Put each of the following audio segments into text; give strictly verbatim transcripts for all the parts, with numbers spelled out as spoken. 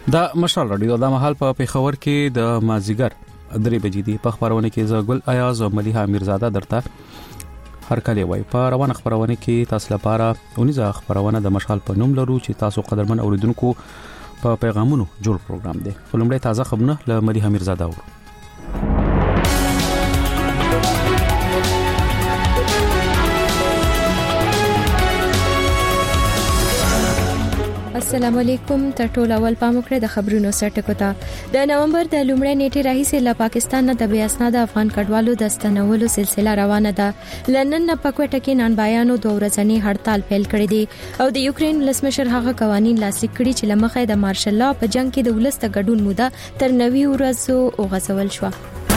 دا مشال رادیو د مهال په پیښور کې د مازیګر درې بجې دی. په خبرونه کې زګل ایاز او ملیحه میرزاده درته هر کله وای. په روانه خبرونه کې تاسو لپاره اونیزه خبرونه د مشال په نوم لرو چې تاسو قدرمن اوریدونکو په پیغامونو جوړ پروګرام دی. فلمړی تازه خبرونه له ملیحه میرزاده ورو. السلام علیکم. تر ټولو اول پام وکړئ د خبرونو سرټکو ته. د نومبر د لومړۍ نیټې راهیسې له پاکستان نه د بې اسناده افغان کډوالو د ستنولو سلسله روانه ده. لندن نه په کوټه کې نن بیانو دوه ورځنی هړتال پیل کړی دی او د یوکرين ولسمشر هغه قوانين لاسلیک کړي چې لمخې د مارشل لا په جنگ کې د ولست ګډون موده تر نوي ورځو وغځول شو.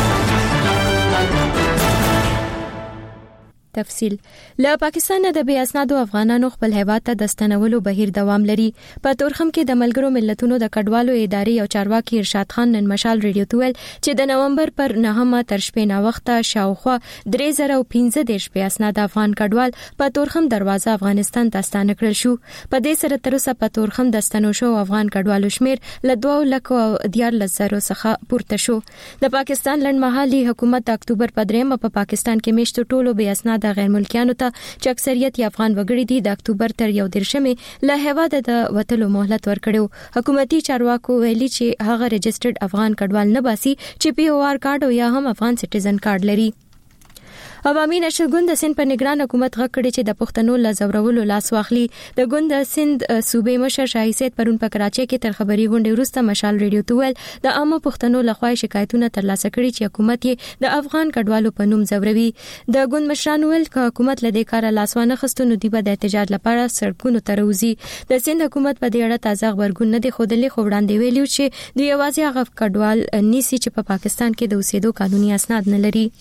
تفصیل له پاکستان د بې اسنادو افغانانو خپل هیواد ته د ستنولو بهیر دوام لري. په تورخم کې د ملګرو ملتونو د کډوالو ادارې او چارواکي ارشاد خان نن مشال ریډیو ته ویل چې د نومبر پر نهمه تر شپې نا وخته شاوخوا درې زره او پنځه دېرش بې اسناد افغان کډوال په تورخم دروازه افغانستان ته ستانه کړل شو. په دې سره تر اوسه په تورخم د ستنو شو افغان کډوالو شمیر له دوه لک او دیارلس زره څخه پورته شو. د پاکستان لنډمهالي حکومت د اکتوبر په دریمه په پاکستان کې میشتو ټولو بې اسناد د غیر ملکیانو ته چې اکثریت یې افغان وګړي دي د اکتوبر تر یو دیرشمې له هیواده د وټلو مهلت ورکړو. حکومتي چارواکو ویلي چې هغه رجسټرډ افغان کډوال نه باسي چې پی او آر کارت او یا هم افغان سټیزن کارت لري. عوامي نشر ګوند د سند په نگران حکومت غږ کړي چې د پښتنو لزورولو لاس واخلي. د ګوند د سند صوبې مشر شاهي سید پرون په کراچۍ کې تر خبري غونډې وروسته مشال ریډیو ته ویل د عامو پښتنو لخوا شکایتونه ترلاسه کړي چې حکومت یې د افغان کډوالو په نوم زوروي. د ګوند مشران ویل چې حکومت لدې کار لاسوانه خستونو دی به د احتجاج لپاره سړکونو ته راوځي. د سند حکومت په دې اړه تازه خبرګون نه دی خودلې خو وړاندې ویلو چې دوی یوازې هغه کډوال نیسي چې په پاکستان کې د اوسېدو قانوني اسناد نه لري.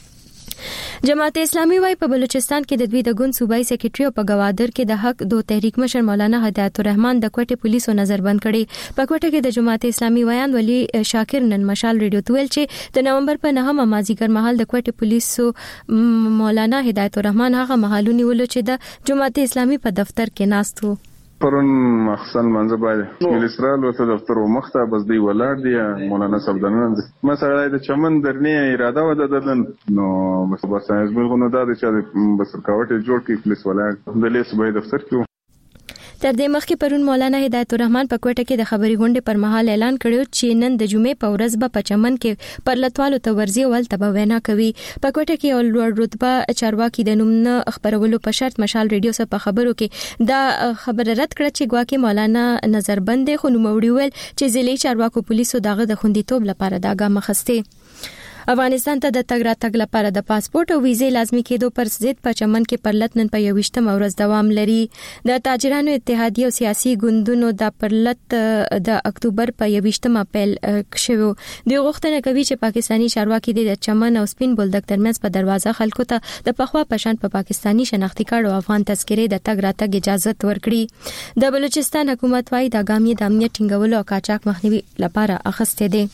جماعت اسلامي وايي په بلوچستان کې د دوی د ګوند صوبایي سیکریټري او په گوادر کې د حق دو تحریک مشر مولانا هدایت الرحمن د کوټې پولیسو نظر بند کړي. په کوټه کې د جماعت اسلامي ویان ولی شاکر نن مشال ریډیو ته ویل چې د نومبر په نهمه مازیګر مهال د کوټې پولیسو مولانا هدایت الرحمن هغه مهالونی ولو چې د جماعت اسلامي په دفتر کې ناست وو. پرون مخصن منځ باندې ملسرال او دفتر مخته بس دی ولاړ دی مولانا صاحبدانان مثلا د چمن درنه اراده و ددن نو بس ازمل غو نه دا چې بس کاوټ جوړ کی پولیس ولاړ د لیس به دفتر کې. تر دې مخکې پرون مولانا هدایت الرحمن په کوټه کې د خبري غونډې پر مهال اعلان کړو چې نن د جمعې په ورځ به په چمن کې پر لټوالو ته ورزي ول تبه وینا کوي. په کوټه کې یو لوړ رتبه چارواکي د نوم نه خبرولو په شرط مشال ریډیو سره په خبرو کې دا خبره رد کړه چې ګواکې مولانا نظر بند خو نو موړي ول چې ضلعي چارواکو پولیسو دغه د خوندیتوب لپاره دا ګام مخسته. افغانستان ته د تګ راتګ لپاره د پاسپورت او ویزې لازمي کېدو پر ضد په چمن کې پرلط نن په یوویشتمه ورځ دوام لري. د تاجرانو اتحادیه او سیاسي ګوندونو د پرلط د اکتوبر په یوویشتمه پیل شوه. د غوښتنه کوي چې پاکستانی چارواکي د چمن او سپین بولدک ترمنځ په دروازه خلکو ته د پخوا پشان په پاکستانی شناختی کارت او افغان تذکرې د تګ راتګ اجازه ورکړي. د بلوچستان حکومت وايي د ګامي د امنیت ټینګولو او قاچاق مخنیوي لپاره اخسته دي.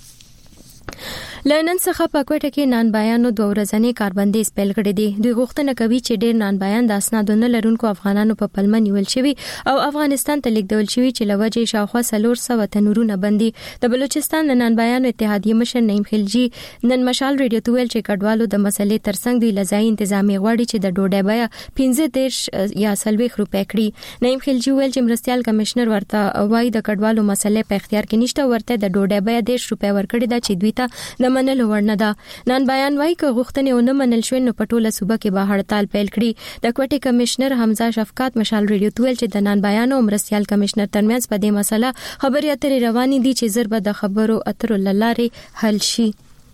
لنن څخه په کوټه کې نن بیانو دوه ورځنی کاربندیز پیل کړی دی. دوی غوښتنه کوي چې ډیر نن بیان د اسنادونو لرونکو افغانانو په پلمه نیول شوی او افغانستان ته لیږدول شوی چې لوجه شاوخوا څلور سوه تنورونه بندي. د بلوچستان نن بیان اتحادیه مشر نعیم خلجی نن مشال ریډیو ته ویل چې کډوالو د مسلې ترڅنګ دوی لځای تنظیمي غواړي چې د ډوډۍ بیا پنځه دیرش یا سلويخ روپې کړي. نعیم خلجی ویل چې مرستيال کمشنر ورته وایي د کډوالو مسلې په اختیار کې نشته ورته د ډوډۍ بیا دیرش روپې ورکړي دا چې دوی ته د منلو ورنه ده. نن بیان وايي چې غوښتنې ونه منل شوې نو په ټوله صوبه کې به هړتال پیل کړي. د کوټې کمشنر حمزه شفقات مشال ریډیو ته ویل چې د نن بیان او مرستيال کمشنر ترمنځ په دې مسله خبرې اترې روانې دي چې زر به د خبرو اترو لارې حل شي.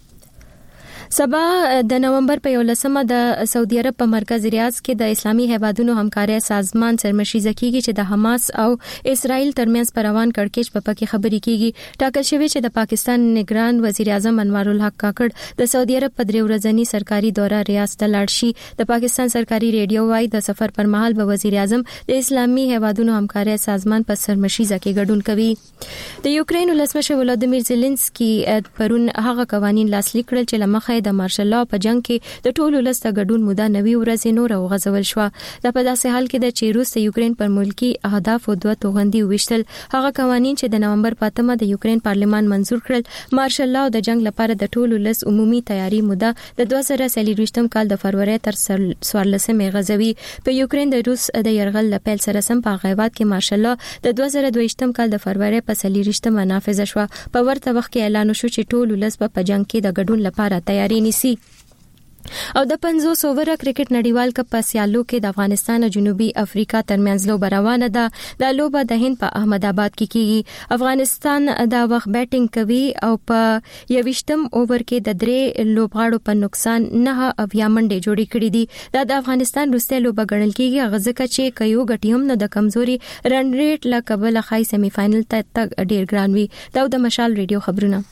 سبا د نومبر په یولسمه د سعودي عرب په مرکز ریاض کې د اسلامي هیوادونو همکاري سازمان سرمشيزه کیږي چې د حماس او اسرائیل ترمنځ پر روان کړکېچ په پکې خبرې کیږي. ټاکل شوی چې د پاکستان نگران وزیر اعظم انوار الحق کاکړ د سعودي عرب په درې ورځنی سرکاري دوره ریاض ته لاړ شي. د پاکستان سرکاري ریډیو وايي د سفر پر مهال به وزیر اعظم د اسلامي هیوادونو همکاري سازمان په سرمشيزه کې ګډون کوي. د یوکرين ولسمشر ولادیمیر زيلنسکي پرون هغه قوانين لاسلیک کړل چې لمخې وای د مارشل لا په جنگ کې د ټولو لسته ګډون موده نوي ورځې نور غځول شو. د په داسې حال کې د چې روس د یوکرين پر ملکی اهداف او دوه توغندي وشتل هغه قوانين چې د نومبر په اتمه د یوکرين پارلمان منزور کړل مارشل لا د جنگ لپاره د ټولو لس عمومي تیاری موده د دوه زره څلورویشتم کال د فروری تر څوارلسمې غځوي. په یوکرين د روس د يرغل لپاره سره سم په غیبات کې مارشل لا د دوه زره دویشتم کال د فروری په څلورویشتمه نافذ شو. په ورته وخت کې اعلان شو چې ټول ولس په جنگ کې د ګډون لپاره تیاری نیسي. او د پنځوس اووره کرکټ نړیوال کپ په سیالو کې د افغانستان او جنوبي افریقا ترمنځ لوبه روانه ده. د لوبه د هند په احمد آباد کې کیږي. افغانستان دا وخت بیټینګ کوي او په یوشتم اوور کې د درې لوبغاړو په نقصان نه اویا منډې جوړې کړې دي. دا د افغانستان وروستۍ لوبه ګڼل کیږي غځکه چې کيو غټیم نه د کمزوري رن ریټ لا قبل خای سیمه فائنل ته تک ډیر ګران وي. دا د مشال ریډیو خبرونه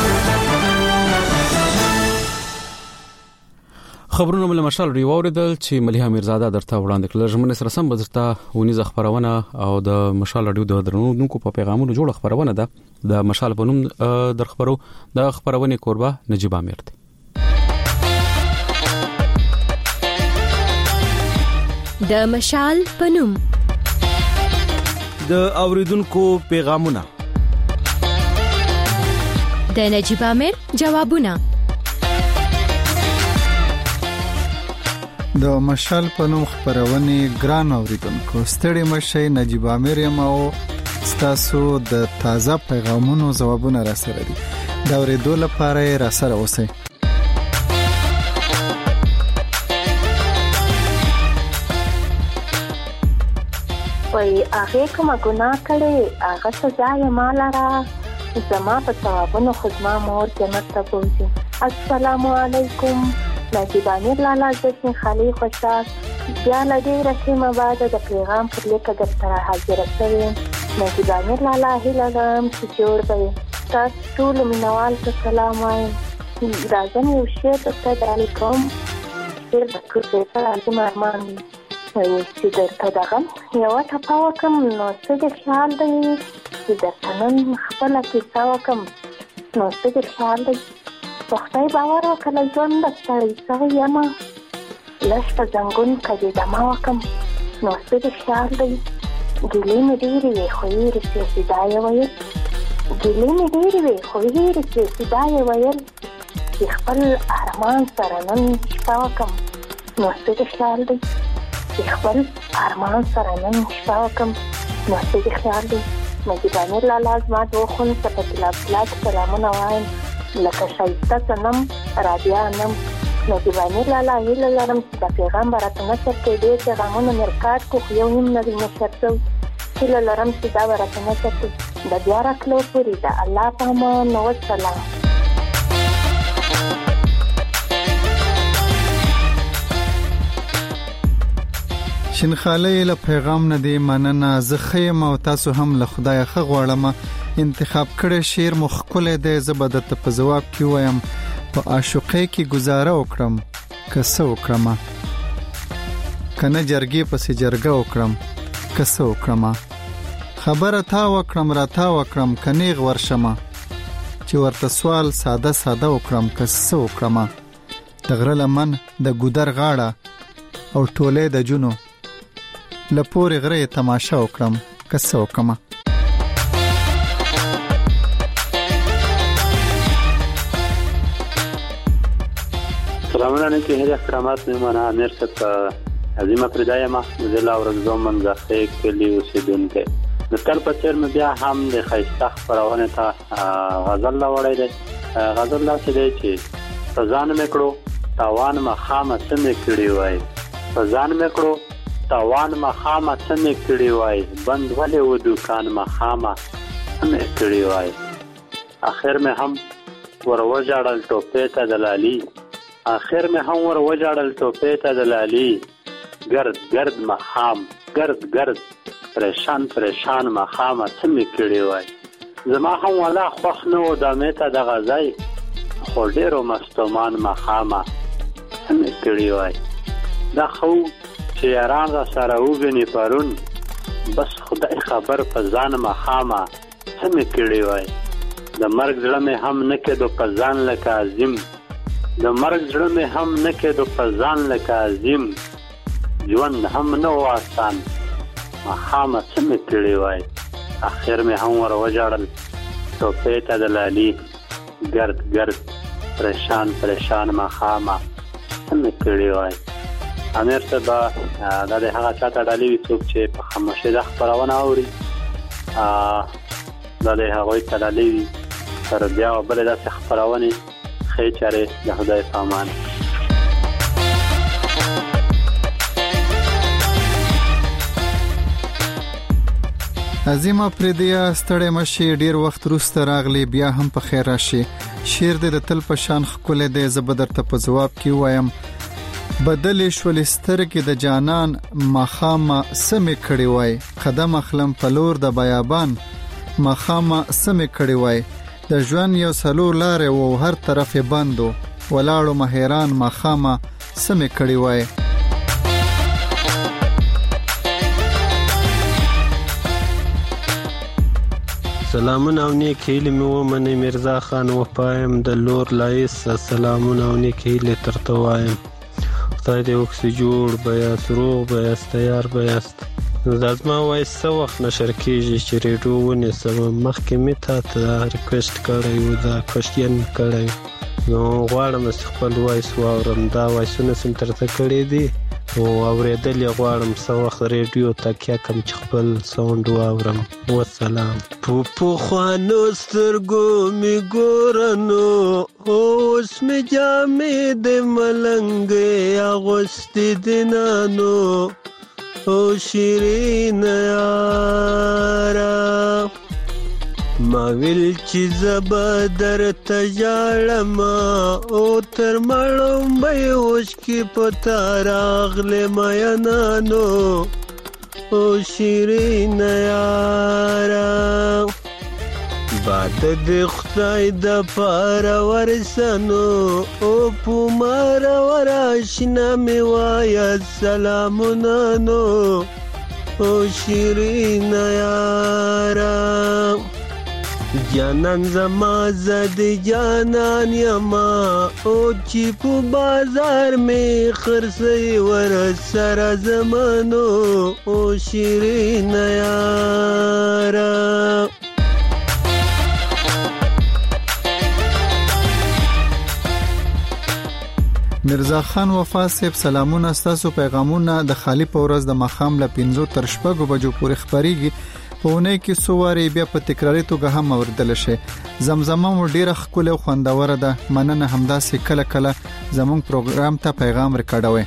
خبرونه مل مشال ری ووردل چې مليحه میرزاده درته وړاندې کړل. ژمنه سره سم بزرته ونیز خبرونه او د مشال ریډیو د درنونکو په پیغامونو جوړ خبرونه ده د مشال په نوم در خبرو د خبرونه کوربه نجيب امیر دی. د مشال په نوم د اوریدونکو پیغامونه د نجيب امیر جوابونه د مشال په نوم خبرونه ګران اوریدونکو ستړي مشه نجيب امیر یم او ستاسو د تازه پیغامونو جوابونه را سره دي دا اوریدو لپاره را سره اوسئ. وای هغه کومه ګناه کړې هغه سزا یې مالاره زما په ثوابونو خدما مور جنت ته پوځي. السلام علیکم نجيب امیر لالا جسم خالی خوشاک بیا لدی رسمه بعد د پیغام پر لیکه در سره حاضر شوم. نجيب امیر لالا هیله لرم چې جوړ به تاسو ټول مینوال ته سلام وایم. راځم یو شی درته ډالۍ کوم ډېر د پروفیسر عظیم ارمان چې درته دغه یوه ټپه وکړم نو څه د خیال دی چې درته نن خپله کیسه وکړم نو څه د خیال دی په خدای باور وکړه ژوند د ستړی سوی یمه لږ په زنګون کدې دمه وکړم نو څه د خیال دی ګیلې مې ډېرې وې خو هېرې شوې چې دا یې ویل ګیلې مې ډېرې وې خو هېرې شوې چې دا یې ویل چې خپل ارمان سره نن شپه وکړم نو څه د خیال دی چې خپل ارمان سره نن شپه وکړم نو څه د خیال دی. نجيب امیر لالا زما د وخون څه په تلابلات سلامونه وایم لکه شایسته صنم رابعه نم. نجيب امیر لالا هیله لرم چې د پیغام به راته نشر کړي ډېر پیغامونه مې ریکارډ کړو خو یو نیم نه دی نشر شوی. هیله لرم چې دا به راته نشر کړي. د بیا راتلو پورې د الله په امان وسلام. شینخاله له پیغام نه دی مننه زه خیم او تاسو هم له خدای خ غواړم انتخاب کړی شعر مخکله دی زبد ته په جواب کې وایم په عاشقۍ کې گزاره وکړم کسه وکړم کنه جرګې پسې جرګه وکړم کسه وکړم خبره تا وکړم را تا وکړم کنيغ ورشم چې ورته سوال ساده ساده وکړم کسه وکړم د غره لمن د ګودر غاړه او ټوله د جنو لپاره غره تماشا وکړم کسه وکړم. سلام علیکم هر احترامات مهمانه امیر صاحب عظیمه پردای ما ضلع اورزګو منځخه کلی اوسیدونکو د تل په چیر مې بیا هم د خیسته خبرونه ته غزل لا وړی دی غزل لا څه دی چې ځان میکړو تاوان ما خامه څه میکړی وای ځان میکړو تاوان ما خامه څه میکړی وای بند ولې و دکان ما خامه څه میکړی وای اخر مې هم ور وجاړل ټوپې ته دلالي اخر مې هم ور وجاړل ټوپې ته دلالي گرد گرد مخام گرد گرد پریشان پریشان مخامه څه میکړی وای زما هم ولا خوښ نه و د مې ته د غزای خو ډېرو مستومان مخامه څه میکړی وای دا خو چې یاران را سره وګني پرون بس خدای خبر په ځان مخامه څه میکړی وای د مرګ زړه مې هم نه کېدو په ځان لکه عظیم د مرګ زړه مې هم نه کېدو په ځان لکه عظیم ژوند هم نه و آسان ماښامه څه مې کړي وای اخر مې هم ور وژړل ټوپۍ ته د لالي ګرد ګرد پریشان پریشان ماښامه څه مې کړي وای. امیر صاحب دا د هغه چا ته ډالۍ وي څوک چې په خاموشۍ دا خپرونه اوري دا د هغوی ته ډالۍ وي تر بیا بلې داسې خپرونې ښې چارې د خدای په امان. عظیمه پردیا ستړی مشي ډیر وخت وروسته راغلی بیا هم په خیر راشي. شعر دې د تل په شان ښکلی دی زه به درته په ځواب کې ووایم بدلې شولې سترګې د جانان ماښامه څه مې کړی وای قدم اخلم په لور د بیابان ماښامه څه مې کړی وای د ژوند یو څلور لارې و هر طرف یې بند و ولاړو مه حیران ماښامه څه مې کړی وای. سلامونه او نیک هیلې مې ومنئ میرزا خان وپایم د لور لایسه سلامونه او نیک هیلې درته وایم خدای دې وکړي جوړ به یاست روغ به یاست تیار به یاست. دا زما وایس څه وخت نشر کېږي چې ریډیو ونیسم مخکې مې تا ته ریکویسټ کړی و دا کوشچن کړی نو غواړم چې خپل وایس واورم دا وایسونه چې مې درته کړي دي او اورېدل یې غواړم څه وخت ریډیو تکیه کړم چې خپل ساونډ واورم. وسلام. په پخوانو سترګو مې ګوره نو اوس مې جامې د ملنګې اغوستې دینه نو او شیرینه یاره ما ویل چې زه به درته ژاړم او تر مړومبۍ اوښکې په تا راغلې مینانو او شیرینه یاره باد دې خدای د پاره ورسنو او په ماره وراشنه مې وایه سلامونه نو او شیرینه یاره جانان زما زد جانان یما او چې په بازار می خرڅي ور سره زمانو او شیرین یارا. میرزا خان وفا صاحب سلامونه ستاسو پیغامونه د خالی په ورځ د ماښام ل پنځو تر شپږو بجو پورې خبريږي په اونۍ کې څو وارې بیا په تکراري توګه هم اوریدل شي. زمزمه مو ډیره ښکلې او خوندوره ده مننه همداسې کله کله زموږ پروګرام ته پیغام ریکارډوي.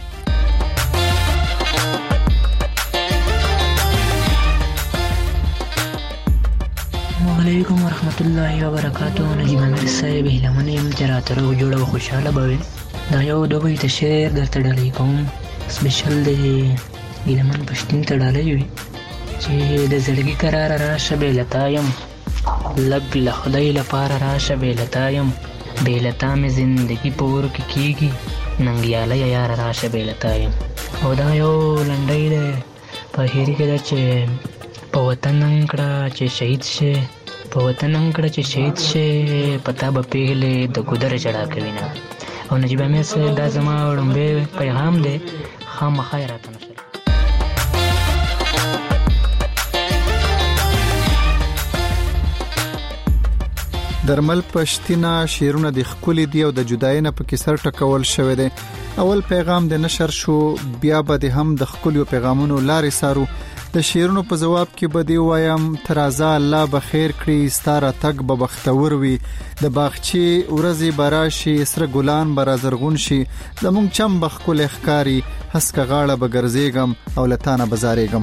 علیکم ورحمت الله وبرکاتہ. نجیب امیر صاحب هیلمنه يم چې راتره جوړه او خوشاله بوي دا یو دوی ته شعر درته ډالۍ کوم سپیشل دی هیلمن پښتون ته ډالۍ وي چې د زړګي قرار راشه بیلتایم لګ له خدای لپاره راشه بیلتایم بیلتا مې زندگی پور کې کیږي ننګیاله یار راشه بیلتایم. او دا یو لنډۍ ده په هېری کې ده چې په وطن انکړه چې شهید شه په وطن انکړه چې شهید شه پتا به پیغلې د ګودر چړا کوي نه. او نجیب امیر صاحب دا زما وړاندې پیغام دی خامخا یې راته نشر. درمل پښتینا شیرونه د خولي دی او د جدای نه په کیسر ټکول شوی دی. اول پیغام د نشر شو بیا به د هم د خولي پیغامونو لارې سارو د شیرونو په جواب کې به دی وایم ترازا الله بخیر کړی ستاره تک به بختور وي د باغچې ورځي براشي سره ګلان بر زرغون شي زمونږ چم بخکل اخکاری هسکه غاړه به ګرځېګم او لتانه بازارېګم.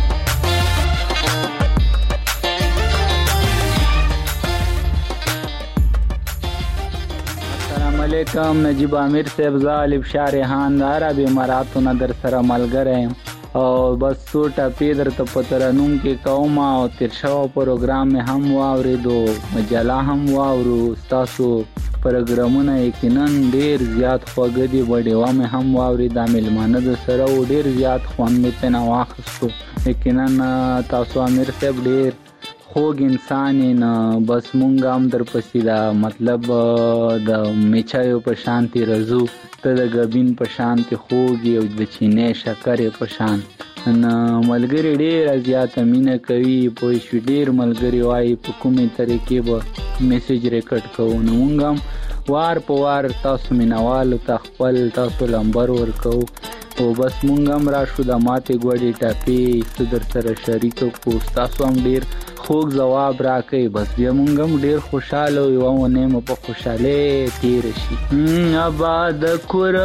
علیکم نجیب امیر صاحب زالب شارحان دارا به مراتونه در سره ملګری او بس څو ټاپې درته په ترنم کې کوم او تیر شو پروګرام مې هم واورېدو مجله هم واورو تاسو پروګرامونه یقینا ډیر زیات خوږ دي وډیوا مې هم واورېدا ملمانه د سره و ډیر زیات خوند مې پنه واخستو یقینا تاسو امیر صاحب ډیر خوږ انسان نه بس مونږ هم در پسې دا مطلب د میچایو په شانتي رزو ته د غبین په شانتي خوږ او د چینه شکر په شان نه ملګری ډیر زیاته مینه کوي په شو ډیر ملګری وای په کومه طریقې به میسج ریکارډ کوو نو مونږ هم وار په وار تاسو مینوال ته خپل تاسو لمبر ورکو او بس مونږ هم را شو د ماته ګوډي ټاپي صدر سره شریک کو تاسو هم ډیر خوږ جواب راکې بس بیا مونږ هم ډیر خوشاله یو او نه په خوشاله تیر شي آباد کور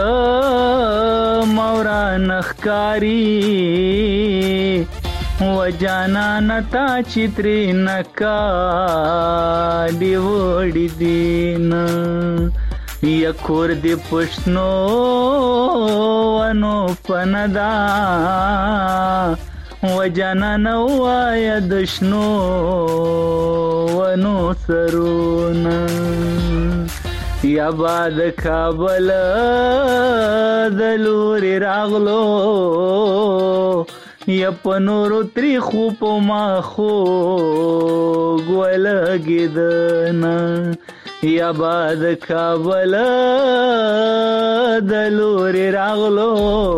مورا نخکاری و جانا نتا چتری نکا دی وړي دین یا کور دی پښنو ونو پندا و جانا نو یا دشنو ونو سرون یا باد کابل دلوري راغلو یا پنورو تری خوب ما خو ګولګیدنا یا باد کابل دلوري راغلو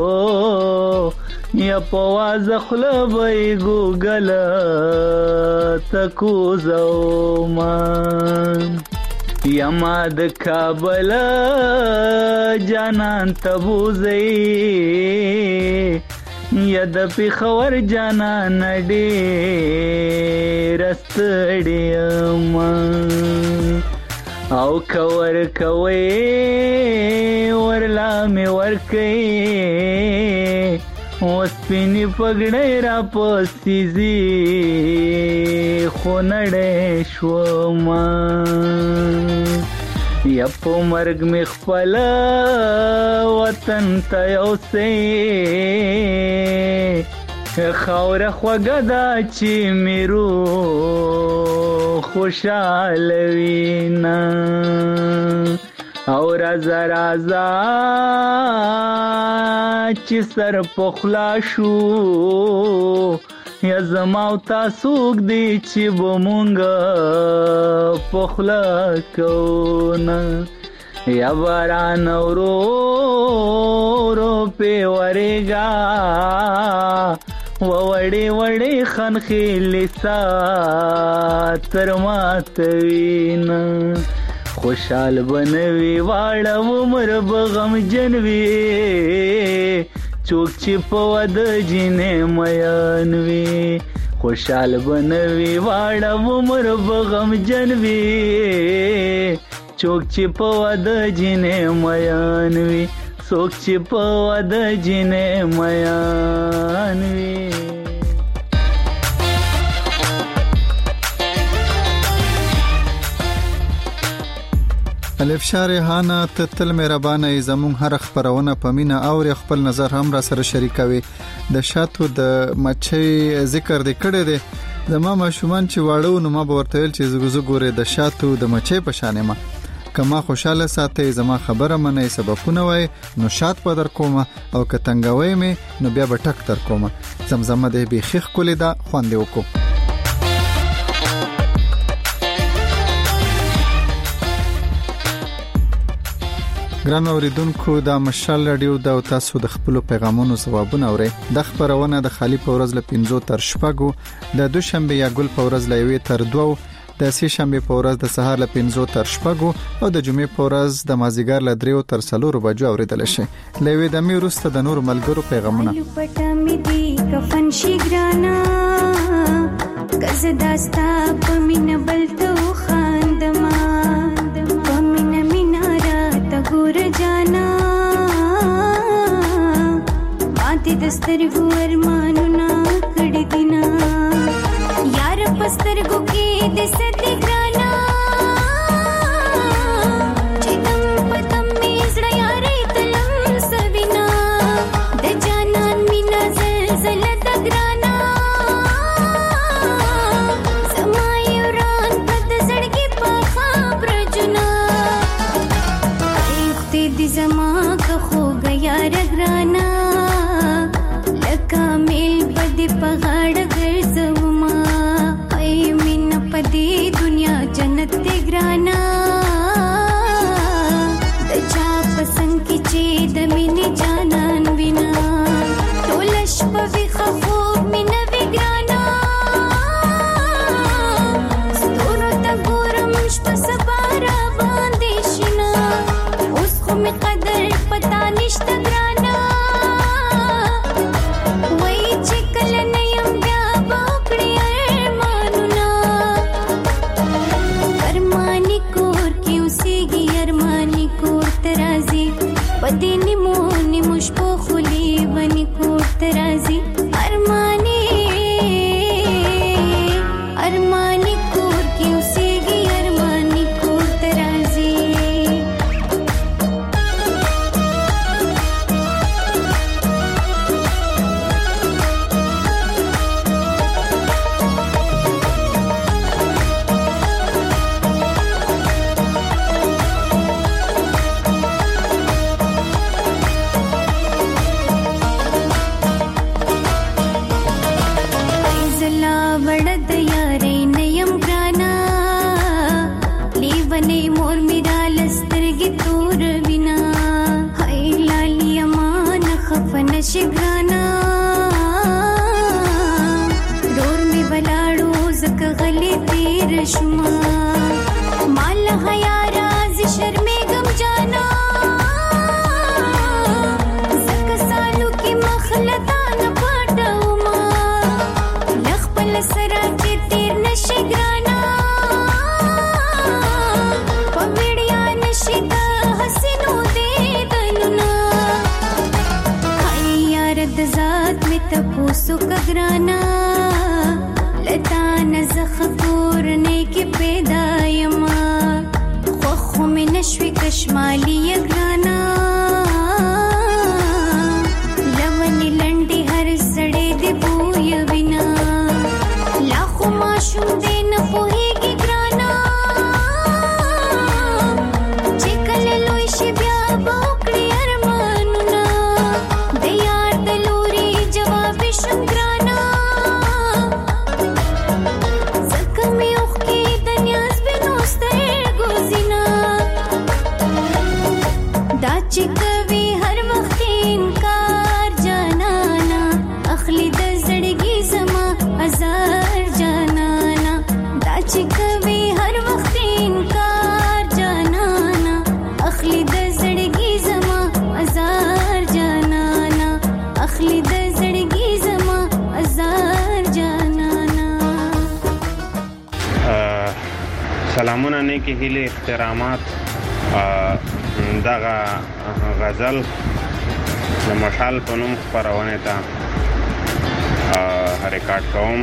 یا پواز خلبای ګوګل تکو زوما یا ماد کابل جانان تبوزی یا د پیښور جانا نډې رستړم او کور کوي ورلا می ورکي اوس پینې پګړې را پسیزي خو نړې شوم یا په مرګ می خپل وطن ته اوسې خاور خوګه دا چې میرو خوشاله وینا او رازا رازا چې سر پخلا شو یا زماو تاسو دی چې بمونګ پخلا کونا یا باران ورو ورو په ورګا وړې وړې خنخې لسا تر ماتوین خوشحال بنوي واړه عمر بغم جنوي چوک چې په ود جنې میانوي خوشحال بنوي واړه عمر بغم جنوي چوک چې په ود جنې میانوي څوک چې په ود جنې میانوي الف شارحانه ته تل مهربانه زمون هر خبرونه پمینه او خپل نظر هم را سره شریکوي د شاتو د مچي ذکر د کړه دي زما ماشومان چې واړو نو ما ورته ویل چې زګزو ګوره د شاتو د مچي په شانه ما کما خوشاله ساتي زما خبره منې سببونه وای نو شات په در کومه او کتنګوي مې نو بیا به ټک تر کومه زمزمه دې بيخخ کولې دا خوان دی وکړو ګران اوریدونکو دا مشال رادیو دا تاسو د خپل پیغامونو ځوابونه اورئ د خبرونه د خالی پورز ل پنځو تر شپږو د دوشنبه یا ګل پورز ل یوې تر دوو د سې شنبه پورز د سهار ل پنځو تر شپږو او د جمعې پورز د مازیګر ل دریو تر څلورو بجو اوریدل شي لوي د می روسته د نور ملګرو پیغامونه پټه می دی کفن شي ګرانا کز داستا پمن بلته خاندما پمن مینارا تګور جانا ماته دستر ګور مانو نا کړي دینا یار پستر ګو کې د ستې ګرانا چې تم پتم می زړه یارې تلم سوینا د جانان مینا زلزل د ګرانا سمای وران پد زړګي په خبر جنا ایخته دې زما خو غیا رګرانا لکه مل پد په غاړه ګرځوما ای مين خفن شګرانا رور می ولاړو زکه غلی تیر شما مال حیا راز شرمې غم جانا زکه سالو کې مخلتا نه پټو ما لخپل سره چې تیر نشي ګرانا پویړیا نشي د حسینو دې دلنا هاي یار د ذات می ته پوسو کګرانا لتا نزخ کور نه کې پیدا یما خو خو می نشوي کشمالي یګرانا لونی لنډي هر سړې دی بوې وینا لا خو ما شوم دې نه پوهېږي ګرانا چې کله لوی شي بیا به وکړي ارمانونه د یار د لوري جواب شم ګرانا ځکه مې اوښکې د نیاز بینو سترګو زینا دا چې کوي هر وخت انکار جانانا اخلي د زړګي زما هزار جانانا دا چې کوي هر وخت انکار جانانا اخلي د زړګي زما هزار جانانا اخلي د زړګي زما هزار جانانا سلامونه نیکی هیله احترامات دغه غزل د مشال په نوم خپرونه ته ریکارډ کوم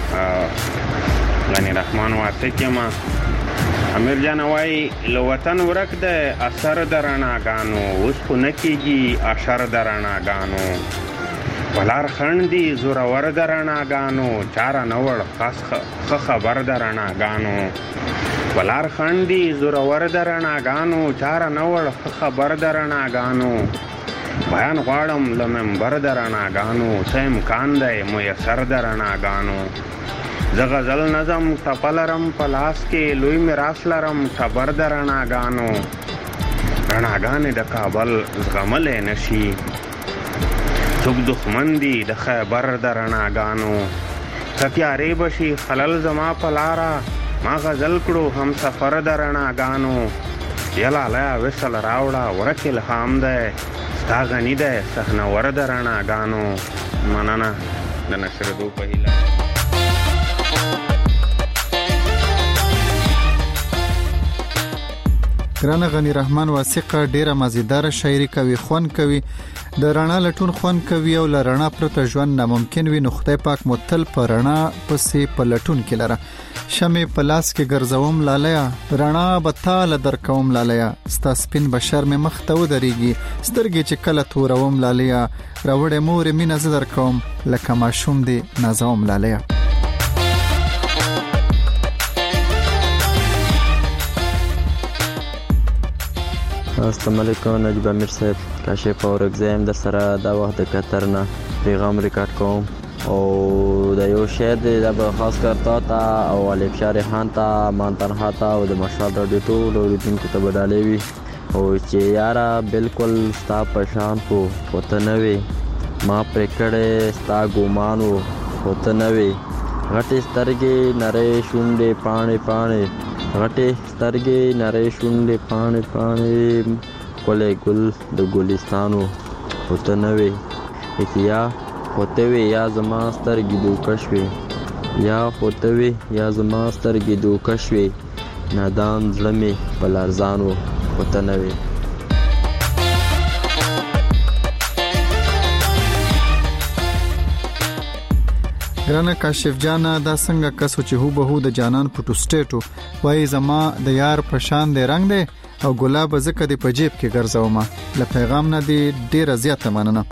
غنی رحمان واسه کما امیر جان وای لو وطن ورک د اثر درناګانو اوس خو نکیږي اشر درناګانو ولار خندي زور ور درناګانو چار نوړ خاص خبر درناګانو ولار خندي زور ور درناګانو چار نوړ خبر درناګانو بیان غواړم لمنبر درناګانو سم کان دی میسر درناګانو زه غزل نظم تپلرم پلاس کې لوی میراث لرم خبر درناګانو رناګانې د کابل زغملې نشي څوک دښمن دي د خیبر درناګانو تیارې بشي خلل زما پلارا ما غزل کړو هم سفر درناګانو یلا لا وسل راوړه ورکه الهام ده ستا غنی ده صحنه ور درناګانو مننه د نشر دو پهلا ګرانه غنی رحمان واسقه ډیره مزیدار شاعري کوي خوان کوي د رڼا لټون خوان کوي او لرڼا پرته ژوند ناممکن وي نو خدای پاک متل پر رڼا پسې په لټون کې لره شمه پلاس کې ګرځوم لالیا رڼا بتاله در کوم لالیا ستا سپین بشر مې مخ ته ودرېږي سترګې چې کله توروم لالیا راوړې مور مینه زدر کوم لکه ماشوم دی نازوم لالیا السلام علیکم نجیب امیر صاحب کاشف اور اگزام در سره دا وخت د قطر نه پیغام ریکارډ کوم او د یو شعر د خاص کرتا تا او علي بشار خان تا مانتن هاتا او د مشال رادیو ټول اوریدونکو ته بدالې وي او چې یارا بالکل ستا پشان کو پته نه وي ما پر کړه ستا ګومانو پته نه وي غټي سترګې نری شونډې پانی پانی غټي سترګې نری شونډې پانی پانی کولې ګل د ګلستانو پته نه وي اتیا پته وي یا زما سترګې دوکشوي یا پته وي یا زما سترګې دوکشوي نادان زړه مې بلارزانو پته نه وي ګرانه کاشف جانا دا څنګه کسو چې هو به هو د جانان پټو سټیټو وای زما د یار په شان دی رنگ دی او ګلاب زکه دی په جیب کې ګرځوم له پیغام نه دی ډیر زیاته مننه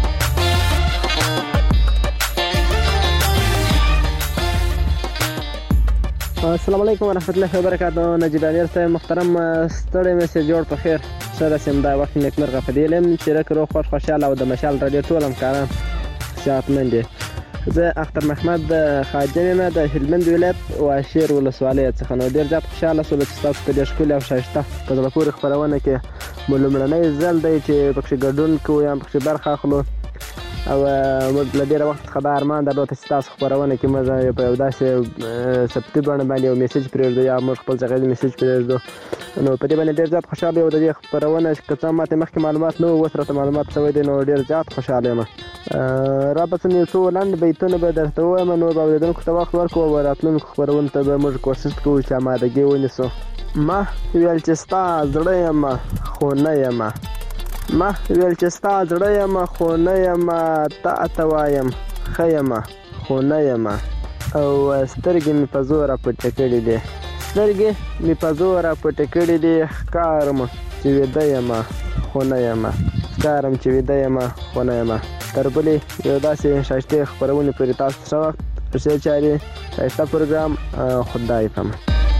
السلام علیکم ورحمۃ اللہ وبرکاتہ نجیب امیر صاحب محترم ستړی مې سه جوړ په خیر سره سم دا وخت نیک مرغه فدیلم چې راکرو خوش خوشاله او د مشال رادیو ټول هم کاران صحتمند دي زه اختر محمد خاجن نه د هلمند ولایت واشیر ولسوالۍ څخه نو ډیر زیات خوشاله سول چې تاسو ته د ښکلې او شایسته په زړه پورې خبرونه کې مو لومړنی ځل دی چې پکې ګډون کوو یا پکې برخه اخلو او موږ له ډېره وخت څخه دا ارمان درلود چې ستاسو خپرونه کې موږ په یو داسې ثبتي بڼه باندې یو میسج پرېږدو یا موږ خپل څه غږیز میسج پرېږدو. نو په دې باندې ډېر زیات خوشحاله یم. د دې خپرونه که څه هم ماته مخکې معلومات نه وو، اوس راته معلومات شوی دی، نو ډېر زیات خوشحاله یم. رابطه یو څو لنډ بیتونه به درته ووایم، نو به اورېدونکو ته وخت ورکړو او راتلونکو خپرونو ته به موږ کوشش کوو چې امادګي ونیسو. ما ویل چې ستا زړه یم خو نه یم، ما ویل چې ستا زړه یم خو نه یم، تا ته وایم ښه یم خو نه یم، او سترګې مې په زوره پټې کړې دي، سترګې مې په زوره پټې کړې دي، ښکارم چې ویده یم خو نه یم، ښکارم چې ویده یم خو نه یم. تر بلې یو داسې ښایستې خپرونې پورې تاسو ښه وخت، ښې چارې، ښایسته پروګرام. خدای پامان.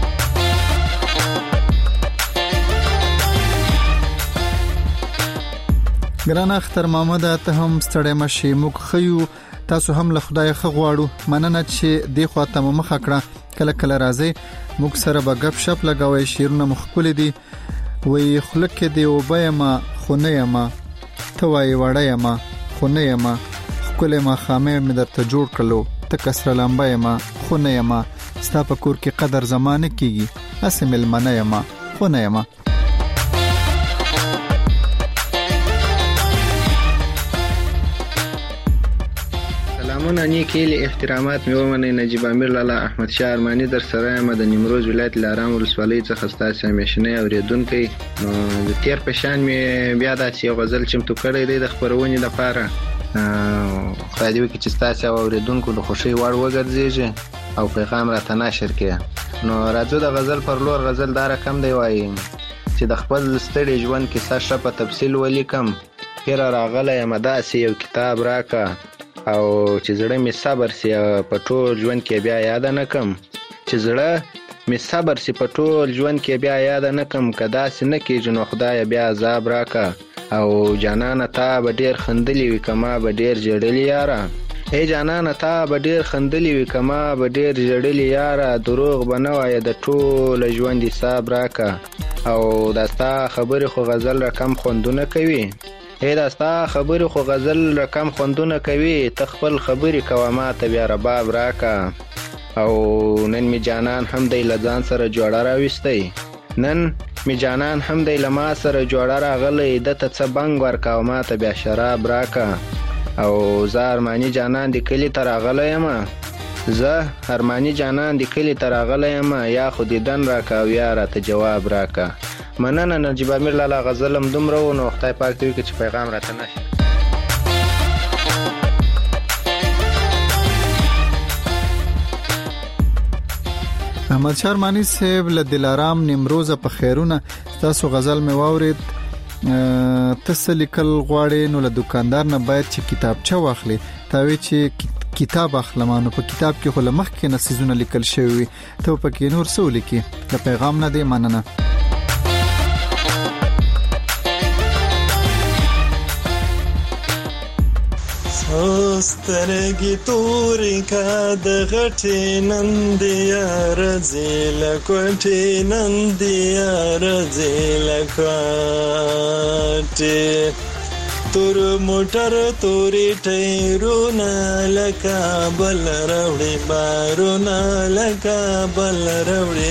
ګران اختر محمد ته هم ستړی مشي، موږ خيو تاسو هم له خدای ښه غواړو. مننه چې دی خوا ته مخه کړه. کله کله راځي موږ سره به غب شپ لګوي، شیرونه مخکول دي، وی خلک دی او بېما خو نه یما، ته وای وړه یما خو نه یما، خپل ما خامه مې درته جوړ کړلو، ته کسر لمبه یما خو نه یما، ستا په کور کې قدر زمانه کیږي، اسمل منه یما خو نه یما. سلامونه نیکی له احترامات مې ومنئ. نجیب امیر لالا احمد شاه ارمانی در سره یم د نیمروز ولایت لارام ولسوالۍ څخه ستاسو همیشنی اوریدونکی. نو د تیر په شان مې بیا داسې یو غزل چمتو کړی دی د خپرونې لپاره. خدای دې وکړي چې ستاسو اوریدونکو د خوښۍ وړ وګرځېږي او پیغام راته نشر کړي. نو راځو د غزل پر لور. غزل دا رقم دی وایي چې د خپل ستړي ژوند کیسه ښه په تفصیل ولیکم، پیره راغلی یم داسې یو کتاب راکه، او چې زړه می صبر سي په ټول ژوند کې بیا یاد نه کم، چې زړه می صبر سي په ټول ژوند کې بیا یاد نه کم، کدا سي نه کېږي نو خدای بیا عذاب راکا، او جانانه تا به ډیر خندلې وي کما به ډیر جړلې یاره، ای جانانه تا به ډیر خندلې وي کما به ډیر جړلې یاره، دروغ بنوای د ټول ژوند حساب راکا، او داستا خبرې خو غزل رقم خوندونه کوي، اے داستا خبرې خو غزل رقم خوندونه کوي، تخپل خبرې کوه ما ته بیا رباب راکا، او نن می جانان هم دی لځان سره جوړه راويستي، نن می جانان هم دی لما سره جوړه راغلی، د ته څه بنګ ورکاو ما ته بیا شراب راکا، او زه ارمانی جانان دی کلی ته راغلی یم، زه ارمانی جانان دی کلی ته راغلی یم، یا خو دیدن راکا او یا راته جواب راکا. مننه نجیب امیر لالا غزلم دومره و، نو خدای پاک دې وکړي چې پیغام راته نشي. احمد شاه ارمانی صاحب له دلارام نیمروز په خیرونه تاسو غزل مې واورید. تسلیکل غواړي نو له دکاندار نه باید چې کتابچه واخلي، تاوی چې کتاب اخلمانو په کتاب کې خو لمخ کې نصیزونه لیکل شوی، ته په کې نور څه ولیکي؟ د پیغام نه دی. مننه. سترګې تورې کا د غټې نندیا رځې لکوټې نندیا رځې لکوټې تور موټر تورې ټیرونه لکه بل راوړې بارونه لکه بل راوړې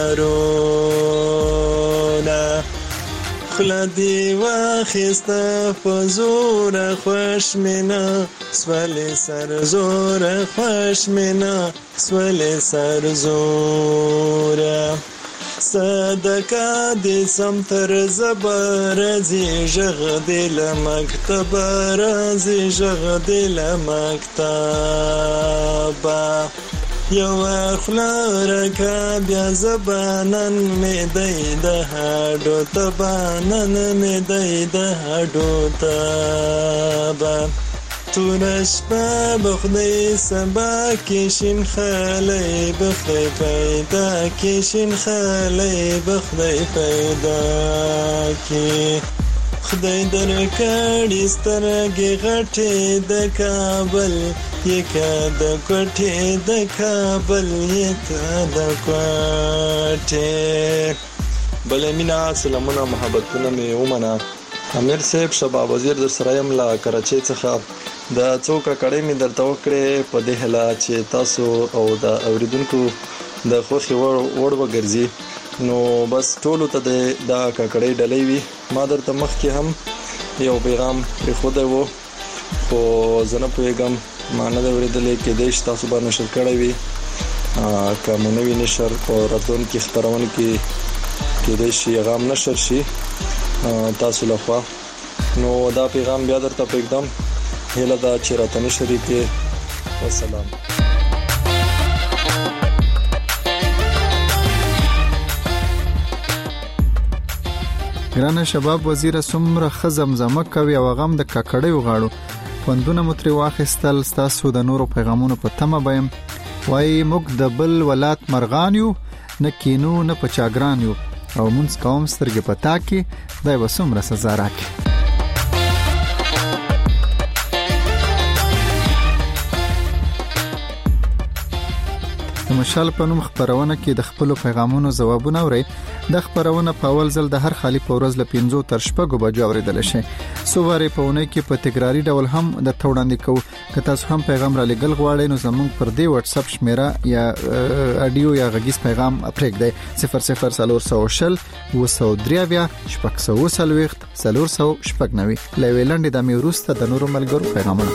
بارونه خلدی واخسته فزور خوش منا سوال سر زور خوش منا سوال سر زور صدقه دې سم تر زبر زی ژغ دل مکتب رازی ژغ دل مکتب یو اخلارکا بیا زبانن می دی ده هاډو تبانن می دی ده هاډو تبا تونش با بخدی سبا کشین خالی بخدی پیدا کشین خالی بخدی پیدا کی خدای در کړي سترګې غټې د کابل یکا د کوټې د کابل یکا د کوټې بلې مینا سلامونه محبتونه مې ومنه. امیر صاحب شباب وزیر در سره یم له کراچۍ څخه. د څو کړکړې مې درته وکړې په دې هله چې تاسو او د اوریدونکو د خوښي وړ وړ وګرځي. نو بس ټولو ته د کړکړې ډلې وي. ما درته مخکې هم یو پیغام پرېښودی و خو زه نه پوهېږم ما نه دی اورېدلی، کېدای شي تاسو به نشر کړی وي. که مو نه وي نشر په راتلونکي خپرونو کې کېدای شي هغه هم نشر شي تاسو لخوا. نو دا پیغام بیا درته پرېږدم، هیله ده چې راته نشر یې کړې. والسلام. ګرانه شباب وزیره څومره ښه زمزمه کوي او هغه هم د ککړیو غاړو خوندونه مو ترې واخیستل. ستاسو د نورو پیغامونو په تمه به یم. وایي موږ د بل ولات مرغان یو، نه کینو نه په چاګران یو، او مونږ قوم سترګې په تا کې خدای به څومره سزا راکړي. د مشال په نوم خبرونه کې د خپل پیغامونو ځوابونه اوري. د خبرونه په اول ځل د هر خالی په ورځ ل پنځو تر شپږو بجو اوریدل شي. سووارې په ونه کې په تکراری ډول هم د توړاندې کو. که تاسو هم پیغام را لګل غواړئ نو زموږ پر دې واتس اپ شمیره یا اډیو یا غږیز پیغام پرېږدئ صفر صفر څلور سوه شل اوه سوه درې شپږ سوه څلوېښت څلور سوه شپږ نوي. له ویلنډې د مې وروسته د نورو ملګرو پیغامونه.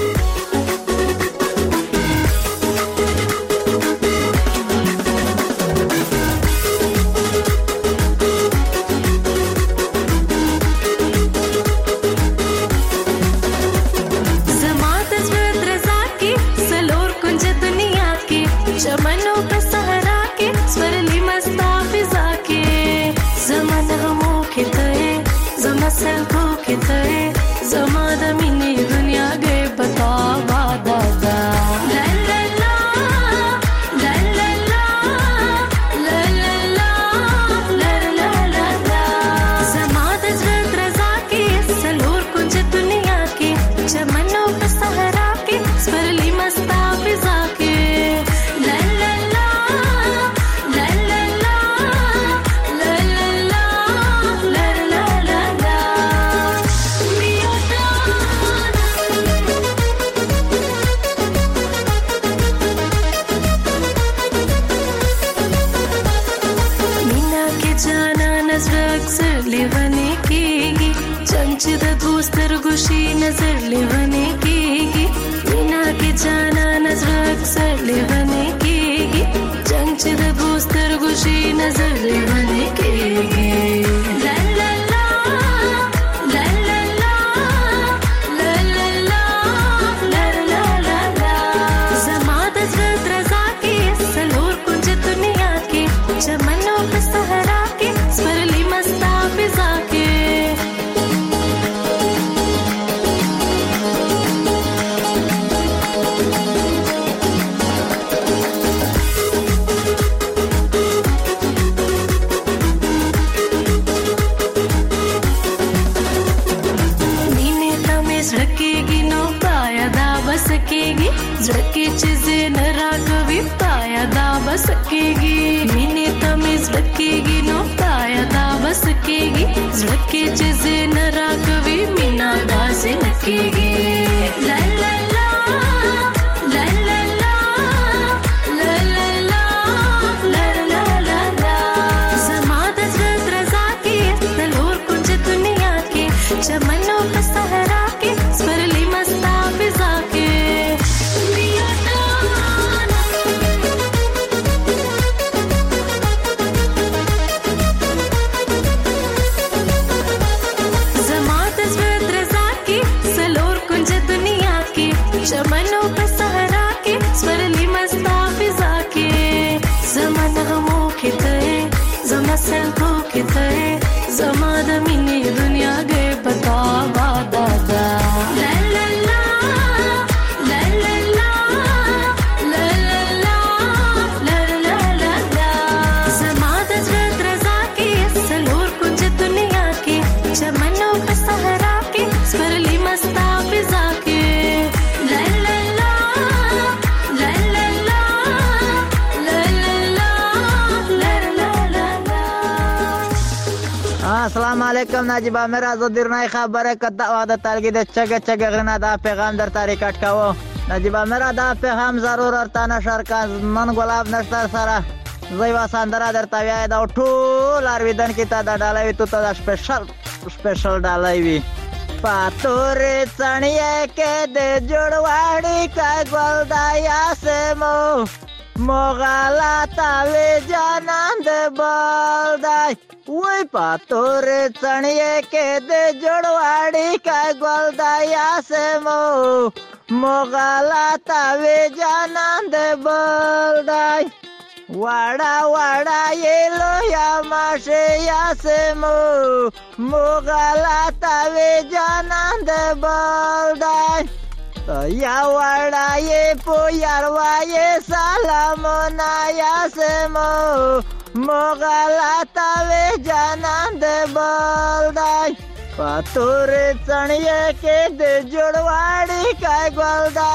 चमनों पे सहरा के स्वरली मस्ता फिजा के ला ला ला علیکم نجیب امیر از درنای خبره که دا وعده تلگی ده چگه چگه غرنه دا پیغام در تاریکت کوو نجیب امیر دا پیغام ضرور ارتا نشر کن من گلاب نشتر سره زی و سندره در تویای دا ټول ارویدن کی تا دا ډالوی تو تا دا سپیشل سپیشل ډالوی وی پاتورې څڼیې کې د جوړواړي کا ګل دا یاسمو موغالا تاوی جانان د بال دای وی پاتورې څڼیې کې د جوړواړي کا ګل دا یاسمو موغالا تاوی جانان د بال دای واڑا واڑا یہ لویا ماشه یاسمو موغالا تاوی جانان د بال دای یا واڑا یہ پویاروا یہ سلامونا یاسمو موغالا تاوی جانان د بال دای پاتورې څڼیې کې د جوړواړي کا ګل دا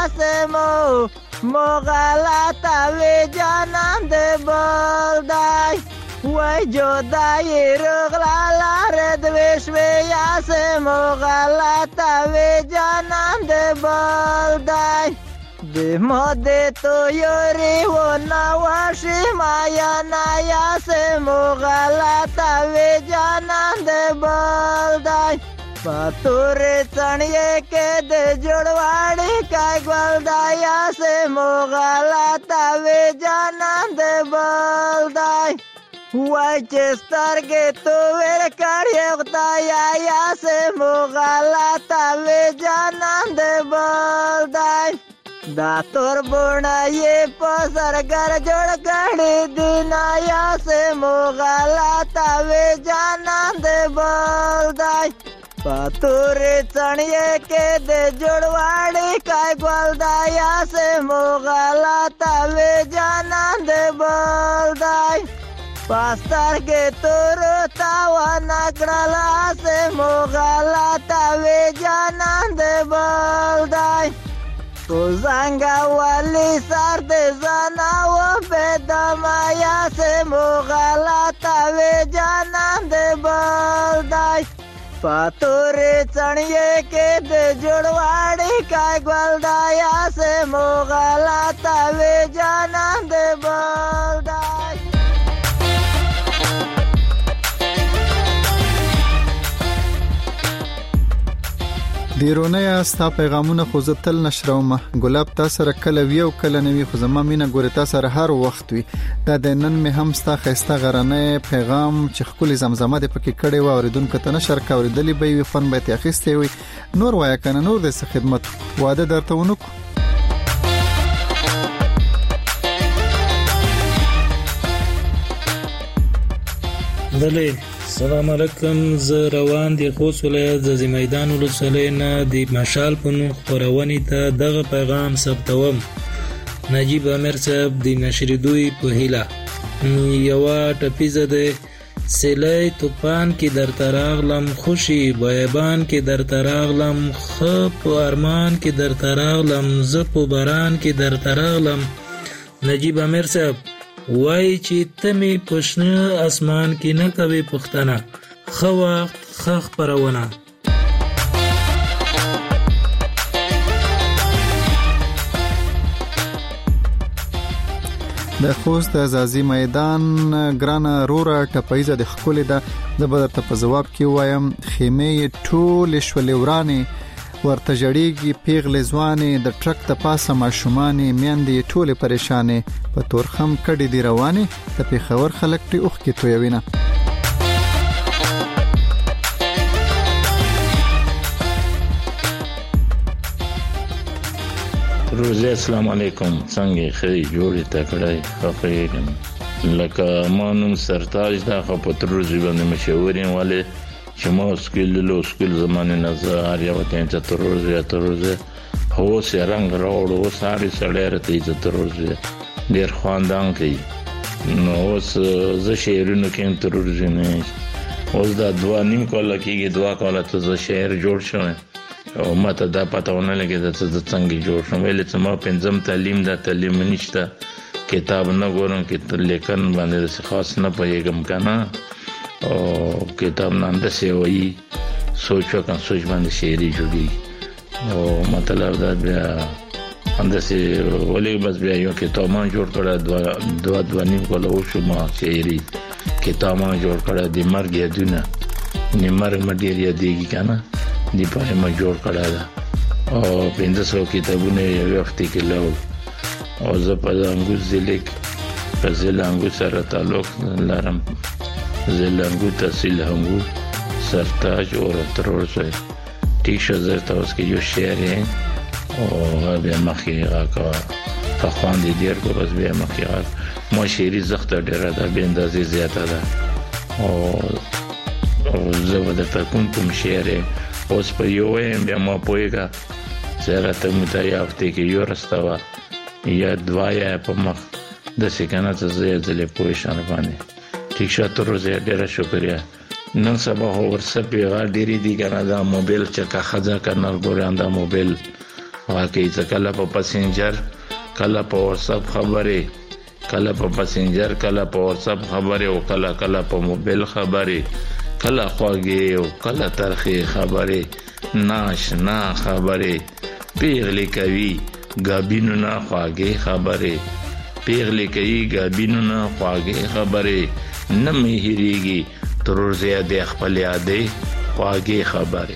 یاسمو موغالا تاوی جانان د بال دای وای جدای رغلا لاره د وشوي یاسمو موغالا تاوی جانان د بال دای د مود تو یوري و نواشي مایا نا یاسمو موغالا تاوی جانان د بال دای پاتورې څڼیې کې د جوړواړي کا ګل دا یاسمو موغالا تاوی جانان د بال دای وای چې سترګې تو ور کړې خدای یاسمو موغالا تاوی جانان د بال دای دا تور بوڼه یې په زرګر جوړ کړې دینا یاسمو موغالا تاوی جانان د بال دای پاتورې څڼیې کې د جوړواړي کا ګل دا یاسمو موغالا تاوی جانان د بال دای پاسترګې تورو تاوانه کړله یاسمو موغالا تاوی جانان د بال دای په زنګه والي سر د ځانه وبېدمه یاسمو موغالا تاوی جانان د بال دای پاتورې څڼیې کې د جوړواړي کا ګل دا یاسمو موغالا تاوی جانان د بال دای دیرونه ستا پیغامونه خو زه تل نشرومه ګلاب تا سره کله وی او کله نوی خو زما مینه ګورې تا سره هر وخت وي دا د نن مې هم ستا ښایسته غرنی پیغام چې ښکلې زمزمه دې پکې کړې وه اورېدونکو ته نشر که اورېدلې به یې وي خوند به یې ترې اخیستی وي نور وایه که نه نور دې څه خدمت واده درته ونه کړو بله سلام علیکم زه روان دی خوست ولایت د میدان ولسوالۍ نه د مشال په نوم خپرونې ته دغه پیغام ثبتوم نجیب امیر صاحب د نشریدوی په هیله یوه ټپیزه ده سیلی توپان کې درته راغلم خوشي بیابان کې درته راغلم ښه په ارمان کې درته راغلم زه په باران کې درته راغلم نجیب امیر صاحب وای چې ته مې په شنه اسمان کې نه کوې پوښتنه ښه وخت ښه خپرونه د خوست د ازازي میدان ګرانه روره ټپایزه د ښکلې ده زه به درته په ځواب کې ووایم خیمې یې ټولې شولې ورانې ورته جړېږي پیغلې ځوانې د ټرک د پاسه ماشومانې میندې یې ټولې پریشانې په تورخم کډې دي روانې د پېښور خلک پرې اوښکې تویوینه روزي السلام علیکم څنګه ښه جوړې تکړه خفېږم لکه ما نوم سرتاج دا خو په تروزي باندې مشهور یم ولې چې ما سکیل له سکیل زمانه نظر یو ته چې تروزي تروزي هو سي رنگ راوړو ساري سړی راته چې تروزي ډېر خواندان کوي نو اوس زه شعرونو کې تروزي نه اوس دا دوا نیم کوله کېږي دوا کوله ته زه شعر جوړ شوم او ماته دا پتاونه لګي د څنګه جوړ شوم ویل چې ما پنځم تعلیم دا تعلیم نشته کتاب نه ګورم کې لیکن باندې خاص نه پېږم کنه او کتاب نام د سیوي سوچ وکړ سوچ باندې شعري جوړي او مطلب دا بیا اندسه ولې بس بیا یو کتاب ما جوړ کړه دوا دوا دوا نیم کوله او شو ما شعري کتاب ما جوړ کړه د مرګ یادونه نیمر مډیر یادېږي کنه دی په ما جوړ کړه دا او پنځه سو کتابونه یو وخت کې لاو او زه په انګوز ځلیک په زلانګو سره تعلق لرم زلانګو تحصیل هنګو سرتاج او ترور سره ټیک شزر تاسو کې یو شعر او بیا مخې راکا فخوان دي ډیر کو بس بیا مخې راکا مو شعري زخت ډیره ده به اندازې زیاته ده او زه به د کوم کوم شعر اوس په یو ویم بیا مو پوهیږه زه ته متیافته کې یو رستوا یا دوایا په مخ د سکنه ته زه ځلې پوه شم باندې ټیک شاته روزه ډیره شکریا نن سبا ورسه پیغام ډیری دی کنه دا موبایل چکه خزا کنه ګوراندا موبایل واقعي کله په پاسنجر کله په واتساپ خبره کله په پاسنجر کله په واتساپ خبره او کله کله په موبایل خبره کله خواږه او کله ترخه خبره ناشنا خبره پیغلی کوي غابینو نه خواږه خبره پیغلی کوي غابینو نه خواږه خبره نه مهریږي تر زیاده خپل یادې خواږه خبره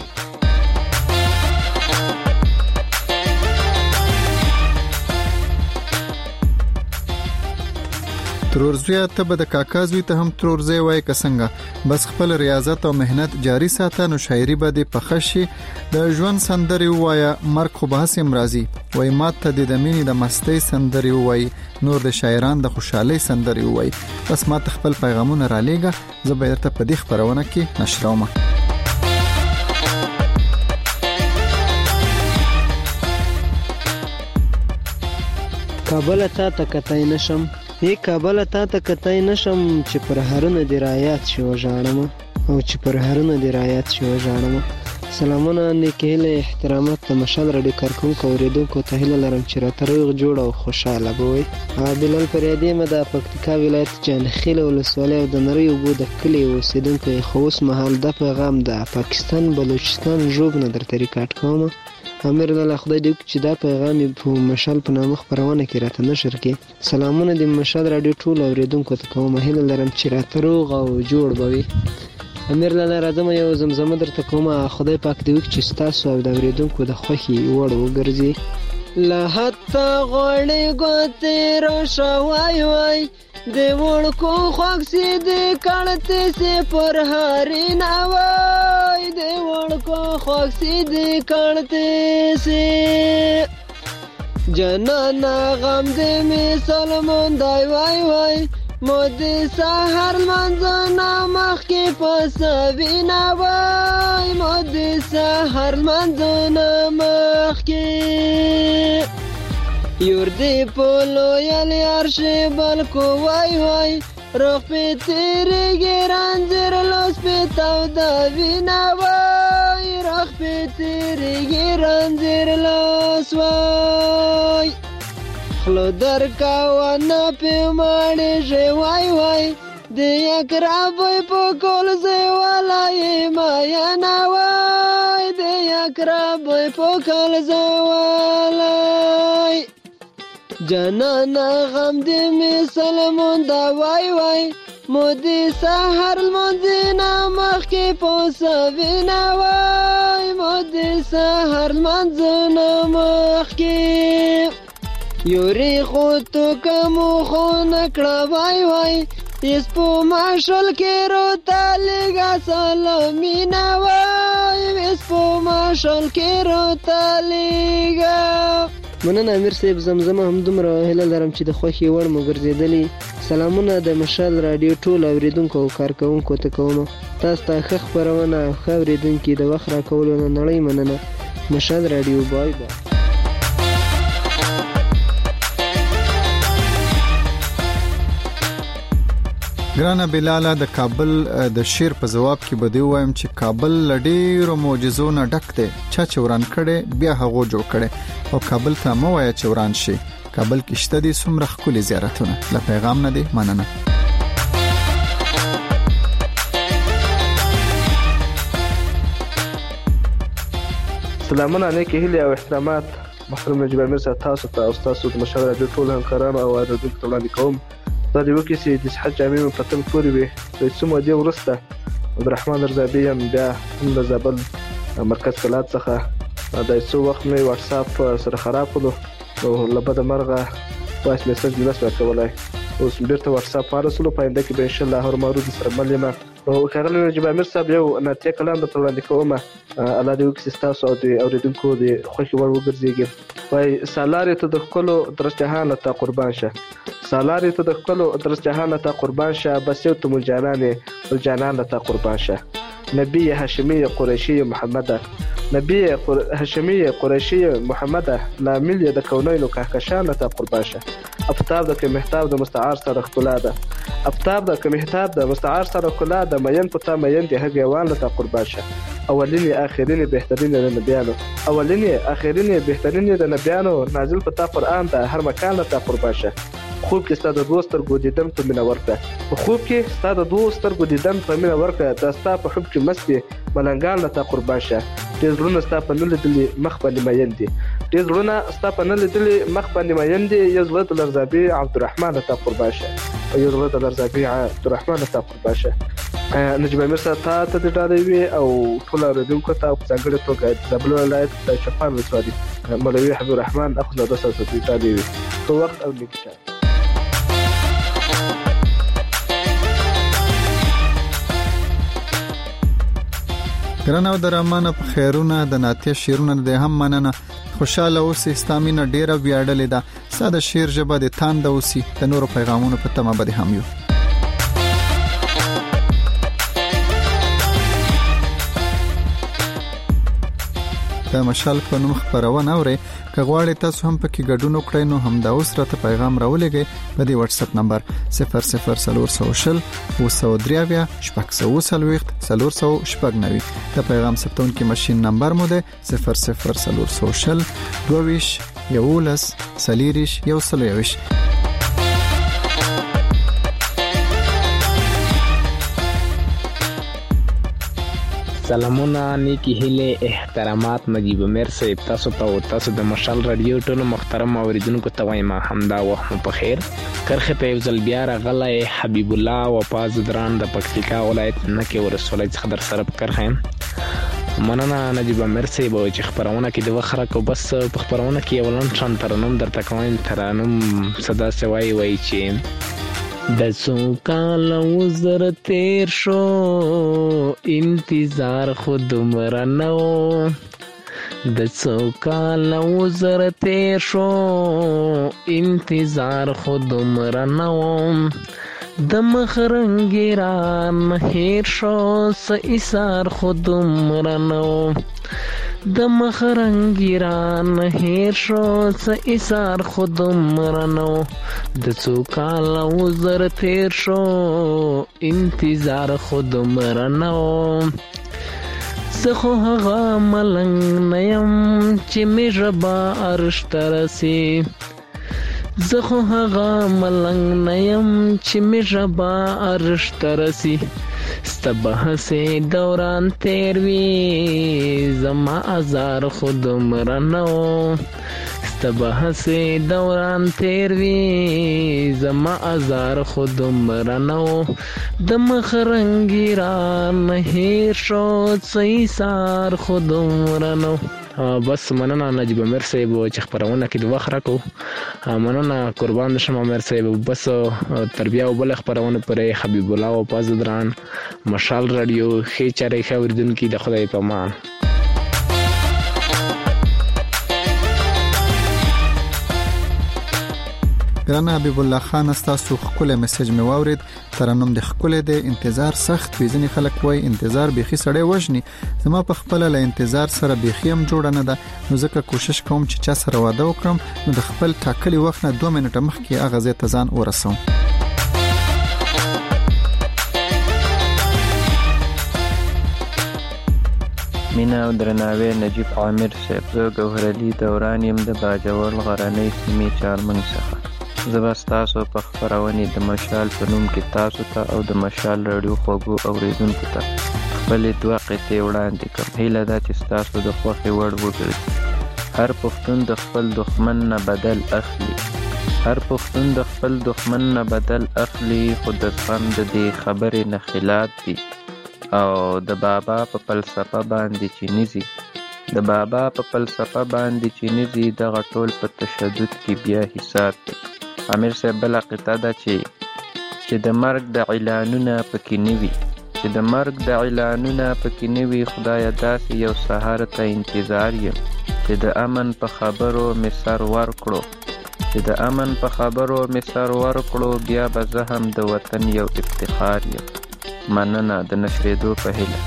ترورزوی ته به د کاکازوی ته هم ترورزی وای کسنګه بس خپل ریاضت او مهنت جاری ساته نو شاعری به د پخشي د ژوند سندري وایا مرګ خو به سم راضي وای مات ته د دمینی د مستی سندري وای نور د شاعران د خوشحالي سندري وای بس ما خپل پیغامونه را لېګه زبېرته په دې خبرونه کې نشرومه کابل ته تکتای نشم ای کابل ته تکتای نشم چې پر هرونه دی رایات شو ژاړم او چې پر هرونه دی رایات شو ژاړم سلامونه نیکهله احترامات ته مشال رډي کارکون کوریدونکو ته هله لرم چې را تروغ جوړ او خوشاله بوي عادلل فریدی مده پکتیکا ولایت جانخیل ولسوالۍ او د نری وبو د کلی اوسیدونکو خوس محل د پیغام د پاکستان بلوچستان جوب نه در طریقات کوم امیر الله خدای دې چې دا پیغام په مشال په نامه خبرونه کې راته نشر کې سلامونه د مشال رادیو ټول اوریدونکو ته کوم هله لرم چې را تروغ او جوړ بوي امیر الله راځم یو زمزمه درته کوم خدای پاک دې چې تاسو او د اوریدونکو د خوخي وړ وګرځي لا حتا غړې ګوتې را شوای وای د وړکو خوښي دې کړته سي پر هاري ناوای د وړکو خوښي دې کړته سي جنانا غم دې می سلمان دای وای وای مودي سحر منځنا مخ کې پسوینا وای مودي سحر منځنا مخ کې یور دی پولو یلی عرشی بلکو وای وای روخ پی تیری گیران زیر لوس پی تاو دا وینا وای روخ پی تیری گیران زیر لوس وای خلو در کوانا پی مانی شی وای وای دی اکرا بوی پو کول زی والای مایانا وای دی اکرا بوی پو کول زی والای جنانا غم دې می سلمون دا وای وای مودي سحر منځنا مخ کې پوسوینا وای مودي سحر منځنا مخ کې یوري خو تو کوم خو نکړه وای وای اس په ماشل کې رو تالګه سلمینا وای اس په ماشل کې رو تالګه مننه امیر صاحب زمزمه هم دومره هله لرم چې د خوښي وړ مو ګرځېدلی سلامونه د مشال رادیو ټول اوریدونکو او کارکونکو ته کوم تاسو ته ښه خبرونه او ښه اوریدونکي د وخت راکولو نه نړۍ مننه مشال رادیو بای بای ګرانه بلاله د کابل د شیر په جواب کې بده وایم چې کابل لډیرو معجزو نه ډک دی چا چوران کړي بیا هغه جوړ کړي او کابل ته مو وای چوران شي کابل کې شته دي سمره خولي زیارتونه له پیغام نه دی مننه سلامونه نیکې هیلې او احترامات محترم نجیب امیر صاحب تاسو ته او ستاسو د مشال راډیو ټول همکارانو او اورېدونکو ته وړاندې کوم. دا د یوه کیسې د صحت جامې مې په تل پورې وي. د څو مودې وروسته عبدالرحمن رضابي یم بیا هم د زابل مرکز کلات څخه د څو وخت مې واتساپ سره خراب کړو او له بده مرغه وایس میسج مې نشوای کولی. اوس بیرته واتساپ وارسولو په آینده کې به انشاءالله هرومرو د سره مل یم. نو ښاغلی نجیب امیر صاحب یو نعتیه کلام درته وړاندې کومه. الله دې وکړي ستاسو او د اورېدونکو د خوښې وړ وګرځېږي. وایي سالارې ته د ښکلو درس جهانه ته قربان شه، سالارې ته د ښکلو درس جهانه ته قربان شه، بس یو ته مو جانانې بل جانانه ته قربان شه. نبی هاشمی قریشی محمده، نبی هاشمی قریشی محمده، لامل د کونینو کهکشان ته قربان شه. افتاب د کمهتاب د مستعار سره ښکلا ده، افتاب د کمهتاب د مستعار سره ښکلا ده، مین پتا مین د هغیوان ته قربان شه. اولینی آخرینی بهترینی د نبیانو، اولینی آخرینی بهترینی د نبیانو، نازل پتا قرآن ده هر مکان ته قربان شه. خوب کې ستا د دوه سترګو دیدن په مینه ورکړه، په خوب کې ستا د دوه سترګو دیدن په مینه ورکړه، دا ستا په حب کې مست دي ملنګان ته قربان شه. ډېر زړونه ستا په نه لیدلي مخ باندې مین دي، ډېر زړونه ستا په نه لیدلي مخ باندې مین دي. یو زړه د لرزابي عبدالرحمن ته قربان شه، یو زړه د لرزابي عبدالرحمن ته قربان شه. نجیب امیر صاحب ته ته د ډالۍ وي او ټول اورېدونکو ته په ځانګړې توګه د زابل ولایت د چپان ولسوالي مولوي حبیب الرحمن اخوندزاده صاحب ته د ډالۍ وي. ښه وخت او نیک چا. ګرانه او درمانه په خیرونه د ناتیه شیرونه د هم مننه. خوشاله اوسې، ستا مینه ډیره ویاړلې ده. ساده شعر ژبه د تانده اوسي، د نورو پیغامونو په تمه به هم یو. د مشال په نوم خبرونه اورئ. که غواړئ تاسو هم پکې ګډون وکړئ نو همدا اوس راته پیغام راولېږئ په دې واتس اپ نمبر صفر صفر څلور سوه شل اووه سوه درې اویا شپږ سوه څلوېښت څلور سوه شپږ نوي. د پیغام ثبتونکي ماشین نمبر مو دی صفر صفر څلور سوه شل دوه ویشت یوولس څلېرویشت یو سل یوویشت. سلامونه نیکی هیله احترامات نجیب امیر صاحب تاسو ته او تاسو د مشال رادیو ټول محترم اوریدونکو ته وایم همدا وخت په خیر. کرخه ته یو ځل بیا راغلی حبیب الله وفاز دران د پکتیکا ولایت نکې ولسوالۍ څخه در سره په کرخه. مننه نجیب امیر صاحب چې خبرونه کې د وخره کو بس په خبرونه کې ولن شان ترنم درته کوم ترنم صدا سوای وای چې د څو کال وزر تیر شو انتظار خود مرنو، د څو کال وزر تیر شو انتظار خود مرنو، د مخرنګران هیر شو س ایثار خود مرنو، د مخرنګران هیر شو س ایثار خود مرنو، د څو کال وزر تیر شو انتظار خود مرنو. زه خو هغه ملنګ نیم چې مې ژبه عرش ته رسي، زه خو هغه ملنګ نیم چې مې ژبه عرش ته رسي، ستا بحثې دوران تیر وي زما ازار خود مرنو، ستا بحثې دوران تیر وي زما ازار خود مرنو، د مخرنګران هیر شو څه ایثار خود مرنو. بس مننه نجیب امیر صاحب چې خبرونه کې د وخت راکو. مننه قربان شم امیر صاحب. بس تر بیا بل خبرونه پرې حبیب الله او پازدران مشال رادیو خې چاري خبردونکو د خدای په امان. ګرانه حبیب الله خان تاسو خپل میسج مې واورید. ترنم د خپل د انتظار سخت وي، ځنې خلک وای انتظار بيخي سړی وژني. زما په خپل له انتظار سره بيخي هم جوړ نه ده، نو ځکه کوشش کوم چې چا سره واده وکړم نو د خپل ټاکلي وخت نه دوه منټه مخکې هغه ځای ته ځان ورسوم. مینا او درناوی نجیب عامر صاحب، زه ګوهر علي دوران یم د باجوړ غرنۍ سیمې چارمنګ څخه. زه به ستاسو په خپرونې د مشال په نوم کې تاسو ته او د مشال رادیو خوږو اوریدونکو ته خپلې دوه قطعې وړاندې کړم. هیله ده چې ستاسو د خوښې وړ وګرځي. هر پښتون د خپل دښمن نه بدل اخلي. هر پښتون د خپل دښمن نه بدل اخلي، خو د زغم د دې خبرې نه خلاف دي. او د بابا په فلسفه باندې چې نيزي د بابا په فلسفه باندې چې نيزي دغه ټول په تشدد کې بیا حساب دی. امیر صاحب بله قطعه ده چې چې د مرګ د اعلانونه پکې نه وي چې د مرګ د اعلانونه پکې نه وي. خدایه داسې یو سهار ته انتظار یم چې د امن په خبرو مې سر ورکړو چې د امن په خبرو مې سر ورکړو بیا به زه هم د وطن یو افتخار یم. مننه. د نشرېدو په هیله.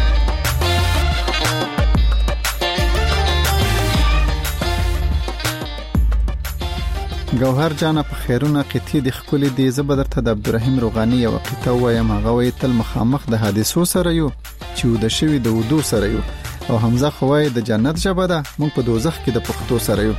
ګوهر جانه په خیرونه قطعې د ښکلې دي. زه به درته د عبدالرحیم روغاني یوه قطعه ووایم. هغه وایي تل مخامخ د حادثو سره یو چې وده شوي د ودو سره یو. او حمزه خو وایي د جنت ژبه ده موږ په دوزخ کې د پښتو سره یو.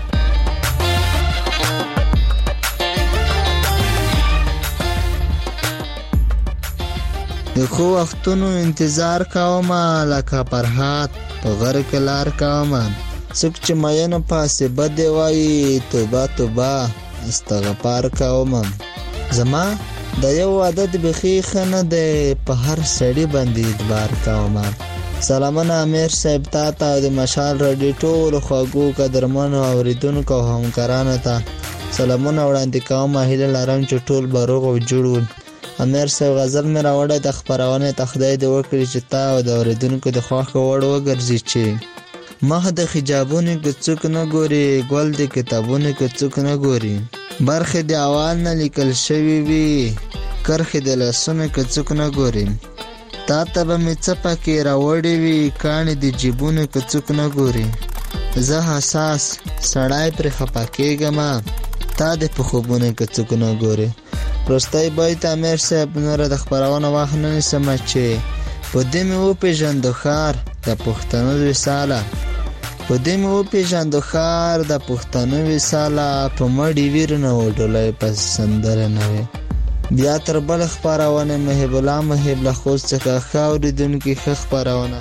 د خو وختونو انتظار کومه لکه فرهاد په غر کې لار کومه. څوک چې مینو پاسې بد وایي توبه توبه استغفار کومه. زما د یو عادت بخي خنه ده په هر سړی باندې اعتبار کومه. سلامونه امیر صاحب تا ته د مشال رادیو ټول خواږو قدرمنو اوریدونکو او همکارانو ته سلامونه وړاندې کوم. هیله لرم چې ټول به روغ او جوړ وي. امیر صاحب غزل مې راوړی د خپرونې ته خدای دې وکړي چې تا او د اوریدونکو د خوښې وړ وګرځي چې مخ د حجابونو کې څوک نه ګوري، ګل د کتابونو کې څوک نه ګوري، برخې د اوال نه لیکل شوي وي، کرښې د لاسونو کې څوک نه ګوري. تا ته به مې څه پکې راوړې وي، کاڼې د جیبونو کې څوک نه ګوري. زه حساس سړی پرې خفه کېږم، تا دې په خوبونو کې څوک نه ګوري. وروستی بیت امیر صاحب نوره د خپرونه وخت نه نیسم چې په دې مې وپېژندو ښار د پښتنو وصاله، په دې مې وپېژندو ښار د پښتنو وصاله، په مړي ویر نه و ډولۍ په سندره نه وې. بیا تر بل خپرونه محب الله محب له خوست څخه ښه اورېدونکي ښه خپرونه.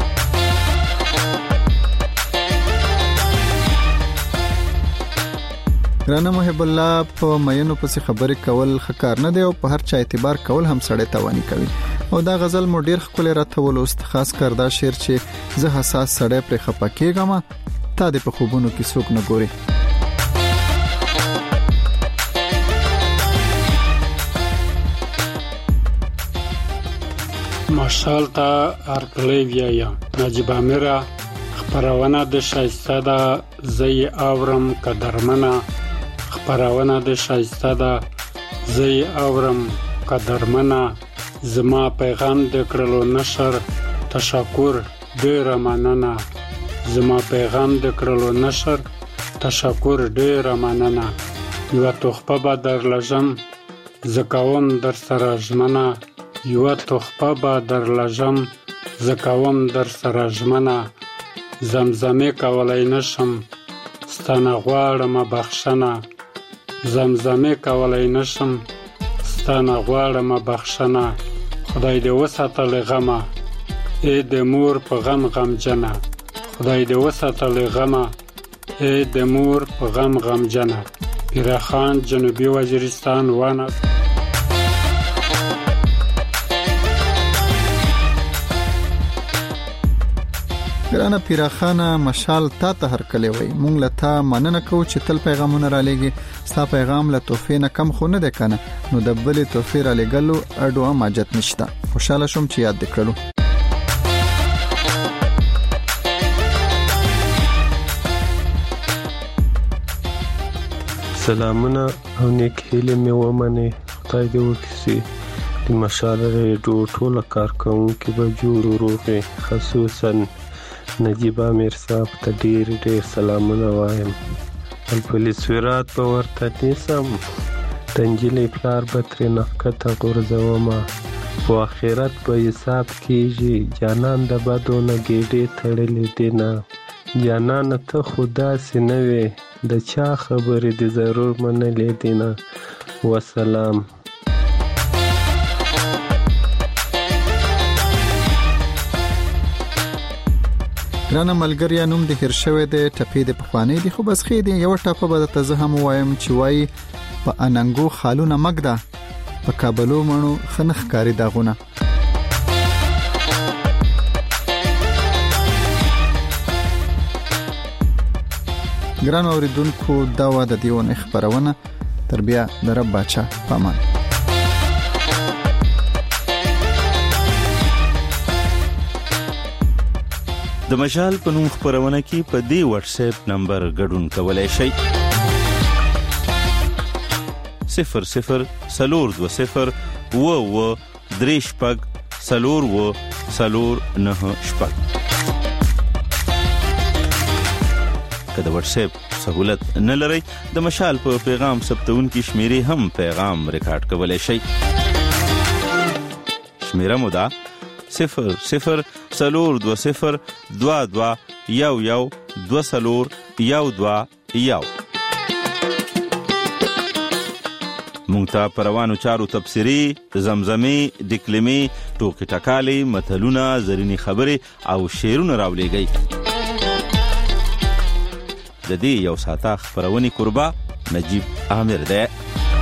ګرانه محب الله، په مینو پسې خبرې کول ښه کار نه دی او په هر چا اعتبار کول هم سړی تواني کوي. او دا غزل مو ډیر ښکلی راته ولوست، خاص کر دا شعر چې زه حساس سړی پرې خفه کېږم، تا دې په خوبونو کې څوک نه ګوري. مشال ته هرکلی ویایم. نجیب امیره خپرونه د شایسته ده، زه یې اورم قدرمنه، خپرونه د شایسته ده، زه یې اورم قدرمنه، زما پیغام د کړلو نشر تشکر ډیره مننه، زما پیغام د کړلو نشر تشکر ډیره مننه. یوه تحفه به در لژم زه کوم در سره ژمنه، یوه تحفه به در لژم زه کوم در سره ژمنه، زمزمې کولی نشم ستانه غواړم بخښنه، زمزمې کولی نشم ستانه غواړم بخښنه. خدای دې وساته له غمه ای د مور په غم غمجنه، خدای دې وساته له غمه ای د مور په غم غمجنه. پیرخان جنوبي وزیرستان وانه. ګرانه پیراخانه مشال تا ته هرکلی وای. مونږ له تا مننه کوو چې تل پیغامونه را لېږي. ستا پیغام له تحفې نه کم خو نه دی کنه، نو د بلې تحفې را لېږلو اډو هم حاجت نشته. خوشحاله شوم چې یاد دې کړلو. سلامونه او نیک هیلې مې ومنئ. خدای دې وکړي د مشال ریډیو ټوله کارکوونکي به جوړ وروغي، خصوصا نجیب امیر صاحب ته ډیر ډیر سلامونه وایم. پولیس ویرات به ورته نیسم، د نجلۍ پلار به ترې نښکته غورځومه، په آخرت به حساب کېږي. جانان د بدو نه ګېډې تړلې دي نه، جانانه ته خو داسې نه وې، د چا خبرې دې ضرور منلې دي نه. وسلام. ګرانه ملګریا نوم د هیر شوی دی ټپې د پخوانی دی خو بس خې دی یو ټاپه به درته زه هم وایم چې وایي په اننګو خالونه مګده په کابلو مڼو ښه نه ښکاري داغونه. ګرانو اوریدونکو دا وه د دې اونۍ خپرونه. تر بیا د رب باچا په امان. د مشال په نوم خپرونه کې په دې واتس اپ نمبر ګډون کولای شئ صفر صفر سلور دو صفر و و درې شپږ سلور و سلور نه شپږ. که د واتس اپ سهولت نه لرئ د مشال په پیغام ثبتونکي شمیرې هم پیغام ریکارډ کولای شئ. شمیره مو ده صفر صفر سلور دو صفر دوا دوا یو یو دو سلور یو دوا یو. مونږ ته په روانو چارو تبصرې، زمزمې، ډکلمې، ټوکې ټکالې، متلونه، زرینې خبرې او شعرونه راولېږئ. د دې یو ساعته خپرونې کوربه نجیب عامر دی.